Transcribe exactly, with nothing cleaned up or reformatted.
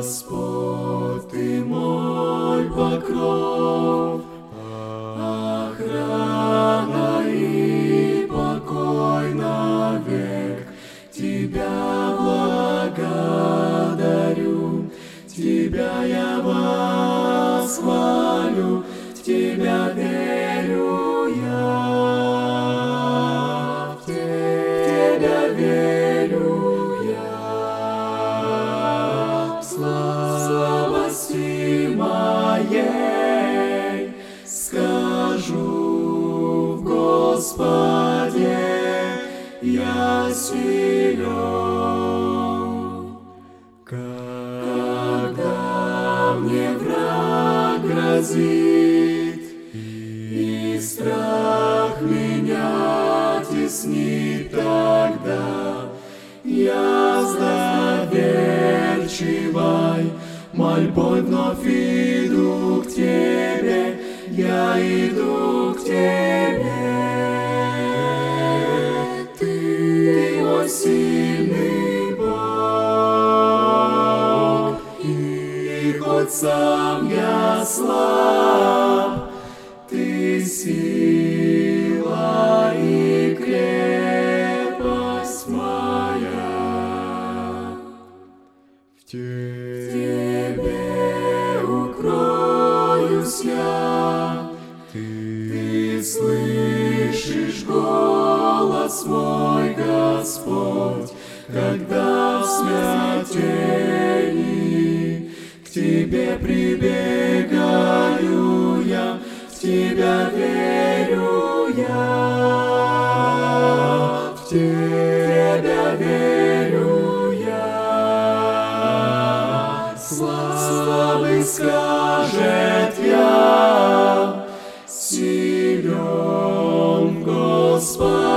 Господь, Ты мой покров, охрана и покой навек. Тебя благодарю, Тебя я восхвалю, в Тебя верю я, в Тебя верю я. В слабости моей скажу, в Господе я силен. Когда мне враг грозит, и страх меня теснит, тогда я доверчивой мольбой вновь иду к Тебе, я иду к Тебе. Ты мой сильный Бог, и хоть сам я слаб, Ты сила и крепость моя. В Тебе укроюсь я, Ты слышишь голос мой, Господь, когда в смятении к Тебе прибегаю я, в Тебя верю я, в Тебя верю я. Слабый скажет я, силен Господь.